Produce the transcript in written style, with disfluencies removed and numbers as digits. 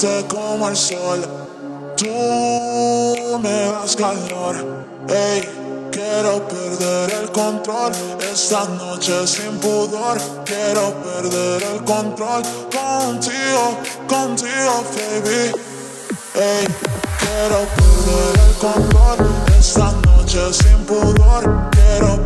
fuerte como el sol. Tú me das calor, ey. Quiero perder el control esta noche sin pudor. Quiero perder el control contigo, contigo, baby. Ey, quiero perder el control esta noche sin pudor. Quiero